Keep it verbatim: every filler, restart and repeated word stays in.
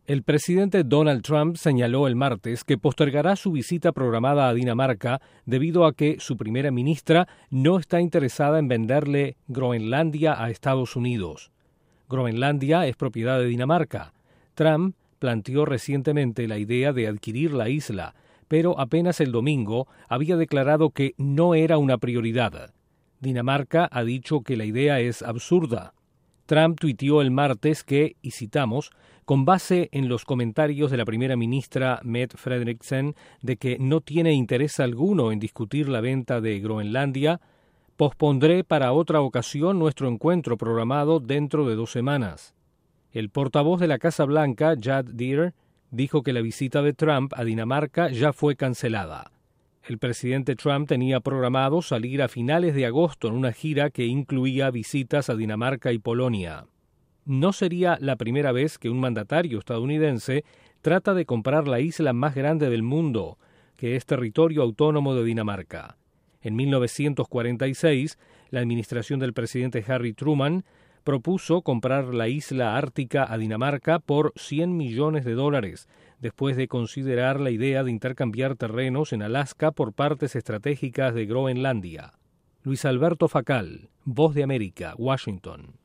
El presidente Donald Trump señaló el martes que postergará su visita programada a Dinamarca debido a que su primera ministra no está interesada en venderle Groenlandia a Estados Unidos. Groenlandia es propiedad de Dinamarca. Trump planteó recientemente la idea de adquirir la isla, pero apenas el domingo había declarado que no era una prioridad. Dinamarca ha dicho que la idea es absurda. Trump tuiteó el martes que, y citamos, con base en los comentarios de la primera ministra Mette Frederiksen de que no tiene interés alguno en discutir la venta de Groenlandia, pospondré para otra ocasión nuestro encuentro programado dentro de dos semanas. El portavoz de la Casa Blanca, Judd Deere, dijo que la visita de Trump a Dinamarca ya fue cancelada. El presidente Trump tenía programado salir a finales de agosto en una gira que incluía visitas a Dinamarca y Polonia. No sería la primera vez que un mandatario estadounidense trata de comprar la isla más grande del mundo, que es territorio autónomo de Dinamarca. En mil novecientos cuarenta y seis, la administración del presidente Harry Truman propuso comprar la isla ártica a Dinamarca por cien millones de dólares, después de considerar la idea de intercambiar terrenos en Alaska por partes estratégicas de Groenlandia. Luis Alberto Facal, Voz de América, Washington.